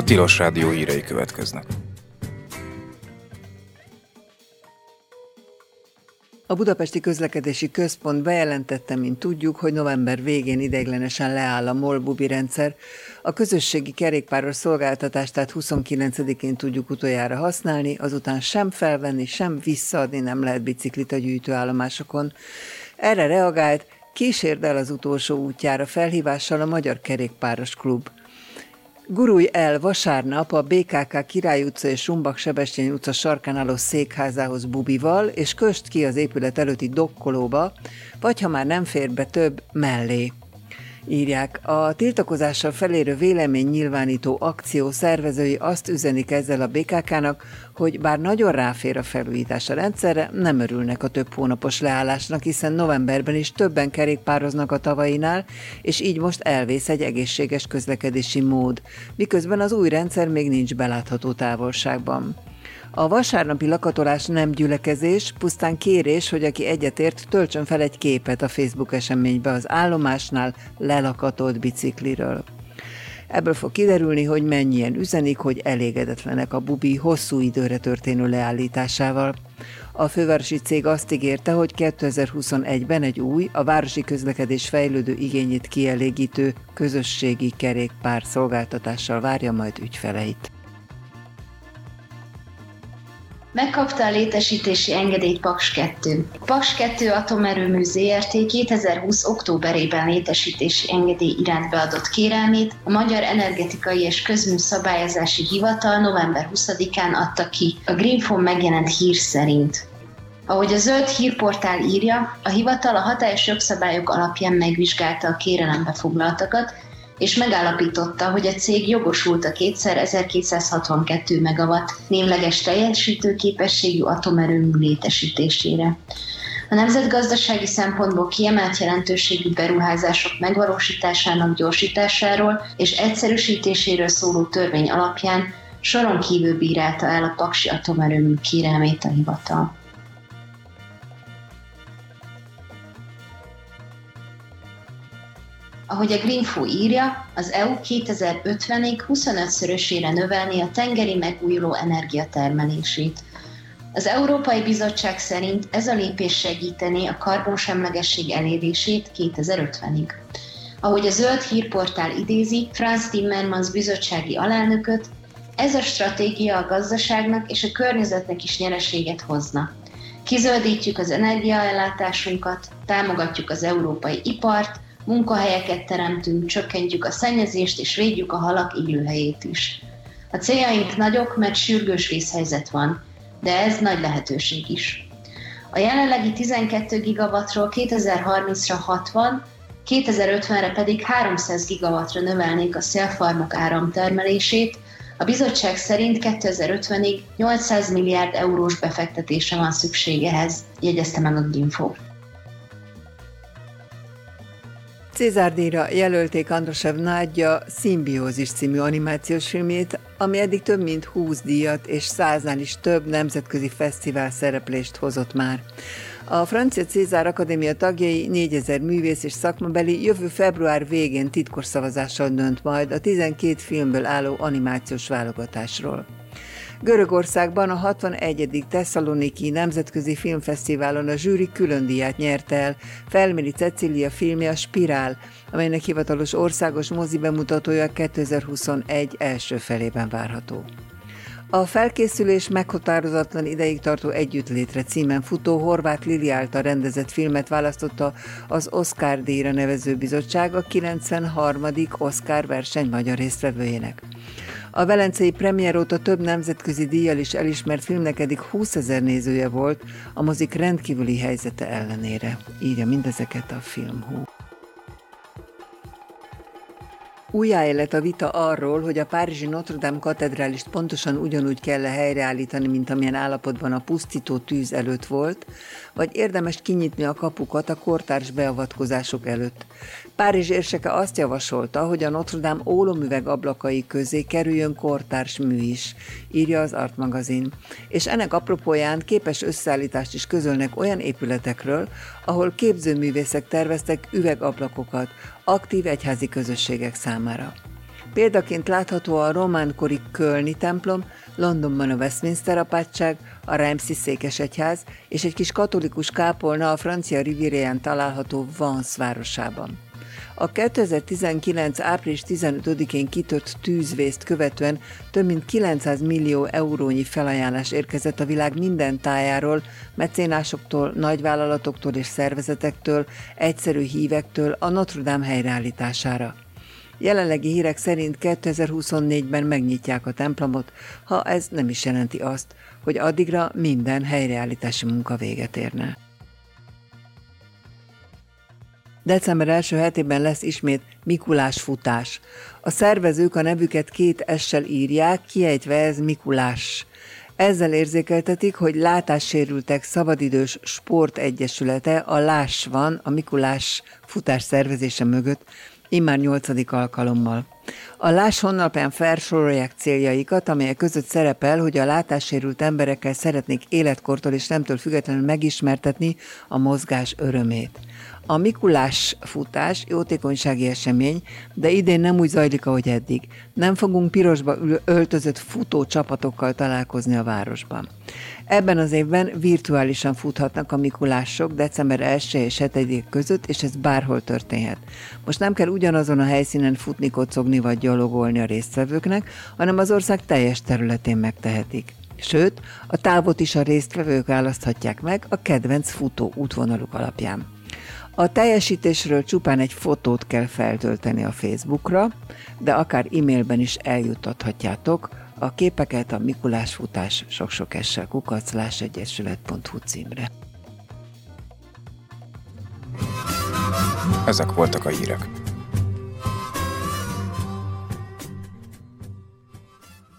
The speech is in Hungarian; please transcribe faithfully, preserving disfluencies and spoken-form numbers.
Tilos Rádió hírei következnek. A Budapesti Közlekedési Központ bejelentette, mint tudjuk, hogy november végén ideiglenesen leáll a MOL bubi rendszer. A közösségi kerékpáros szolgáltatást tehát huszonkilencedikén tudjuk utoljára használni, azután sem felvenni, sem visszaadni nem lehet biciklit a gyűjtőállomásokon. Erre reagált, kísérd el az utolsó útjára felhívással a Magyar Kerékpáros Klub. Gurulj el vasárnap a bé ká ká Király utca és Rumbak Sebestyén utca sarkán álló székházához bubival, és kösd ki az épület előtti dokkolóba, vagy ha már nem fér be több, mellé. Írják, a tiltakozással felérő véleménynyilvánító akció szervezői azt üzenik ezzel a bé ká ká-nak, hogy bár nagyon ráfér a felújítás a rendszerre, nem örülnek a több hónapos leállásnak, hiszen novemberben is többen kerékpároznak a tavainál, és így most elvész egy egészséges közlekedési mód, miközben az új rendszer még nincs belátható távolságban. A vasárnapi lakatolás nem gyülekezés, pusztán kérés, hogy aki egyetért, töltsön fel egy képet a Facebook eseménybe az állomásnál lelakatolt bicikliről. Ebből fog kiderülni, hogy mennyien üzenik, hogy elégedetlenek a bubi hosszú időre történő leállításával. A fővárosi cég azt ígérte, hogy kétezer-huszonegyben egy új, a városi közlekedés fejlődő igényét kielégítő közösségi kerékpár szolgáltatással várja majd ügyfeleit. Megkapta a létesítési engedélyt Paks kettő. Paks kettő Atomerőmű zé er té kétezer-húsz októberében létesítési engedély iránt beadott kérelmét a Magyar Energetikai és Közműszabályozási Hivatal november huszadikán adta ki a Greenfon megjelent hír szerint. Ahogy a Zöld Hírportál írja, a hivatal a hatályos jogszabályok alapján megvizsgálta a kérelembe foglaltakat, és megállapította, hogy a cég jogosult a kétszer ezerkétszázhatvankettő megawatt névleges teljesítőképességű atomerőmű létesítésére. A nemzetgazdasági szempontból kiemelt jelentőségű beruházások megvalósításának gyorsításáról és egyszerűsítéséről szóló törvény alapján soron kívül bírálta el a paksi atomerőmű kérelmét a hivatal. Ahogy a Greenfo írja, az é u kétezer-ötvenig huszonötszörösére növelni a tengeri megújuló energiatermelését. Az Európai Bizottság szerint ez a lépés segítené a karbonsemlegesség elérését kétezer-ötvenig. Ahogy a Zöld Hírportál idézi Franz Timmermans bizottsági alelnököt, ez a stratégia a gazdaságnak és a környezetnek is nyereséget hozna. Kizöldítjük az energiaellátásunkat, támogatjuk az európai ipart, munkahelyeket teremtünk, csökkentjük a szennyezést és védjük a halak élőhelyét is. A céljaink nagyok, mert sürgős vészhelyzet van, de ez nagy lehetőség is. A jelenlegi tizenkét gigawattról kétezer-harmincra hatvan, kétezer-ötvenre pedig háromszáz gigawattra növelnék a szélfarmok áramtermelését. A bizottság szerint kétezer-ötvenig nyolcszáz milliárd eurós befektetésre van szükség ehhez, jegyezte meg a Greenfo. Cézár-díjra jelölték Androssev Nádja Szimbiózis című animációs filmjét, ami eddig több mint húsz díjat és száznál is több nemzetközi fesztivál szereplést hozott már. A Francia Cézár Akadémia tagjai négyezer művész és szakmabeli jövő február végén titkos szavazással dönt majd a tizenkét filmből álló animációs válogatásról. Görögországban a hatvanegyedik Tesszaloniki Nemzetközi Filmfesztiválon a zsűri külön díját nyerte el Felméri Cecília filmje, a Spirál, amelynek hivatalos országos mozi bemutatója kétezer-huszonegy első felében várható. A felkészülés meghatározatlan ideig tartó együttlétre címen futó Horváth Lili által rendezett filmet választotta az Oscar-díjra nevező bizottság a kilencvenharmadik Oscar verseny magyar résztvevőjének. A velencei premier óta több nemzetközi díjjal is elismert filmnek eddig húszezer nézője volt a mozik rendkívüli helyzete ellenére. Írja mindezeket a Filmhú. Újjáélet a vita arról, hogy a párizsi Notre Dame katedrálist pontosan ugyanúgy kell helyreállítani, mint amilyen állapotban a pusztító tűz előtt volt, vagy érdemes kinyitni a kapukat a kortárs beavatkozások előtt. Párizs érseke azt javasolta, hogy a Notre Dame ólomüveg ablakai közé kerüljön kortárs mű is, írja az Art magazin. És ennek apropóján képes összeállítást is közölnek olyan épületekről, ahol képzőművészek terveztek üvegablakokat aktív egyházi közösségek számára. Példaként látható a románkori kölni templom, Londonban a Westminster apátság, a Reims-i székesegyház és egy kis katolikus kápolna a francia rivierén található Vence városában. A kétezer-tizenkilenc. április tizenötödikén kitört tűzvészt követően több mint kilencszáz millió eurónyi felajánlás érkezett a világ minden tájáról, mecénásoktól, nagyvállalatoktól és szervezetektől, egyszerű hívektől a Notre Dame helyreállítására. Jelenlegi hírek szerint kétezer-huszonnégyben megnyitják a templomot, ha ez nem is jelenti azt, hogy addigra minden helyreállítási munka véget érne. December első hetében lesz ismét Mikulás futás. A szervezők a nevüket két S-sel írják, kiejtve ez Mikulás. Ezzel érzékeltetik, hogy látássérültek szabadidős sportegyesülete, a Láss van a Mikulás futás szervezése mögött, immár nyolcadik alkalommal. A Láss honlapján felsorolják céljaikat, amelyek között szerepel, hogy a látássérült emberekkel szeretnék életkortól és nemtől függetlenül megismertetni a mozgás örömét. A Mikulás futás jótékonysági esemény, de idén nem úgy zajlik, ahogy eddig. Nem fogunk pirosba öltözött futó csapatokkal találkozni a városban. Ebben az évben virtuálisan futhatnak a mikulások december első és hetedike között, és ez bárhol történhet. Most nem kell ugyanazon a helyszínen futni, kocogni vagy gyalogolni a résztvevőknek, hanem az ország teljes területén megtehetik. Sőt, a távot is a résztvevők választhatják meg a kedvenc futó útvonaluk alapján. A teljesítésről csupán egy fotót kell feltölteni a Facebookra, de akár e-mailben is eljuttathatjátok a képeket a Mikulás futás sok-sok essel kukac lássegyesület pont hu címre. Ezek voltak a hírek.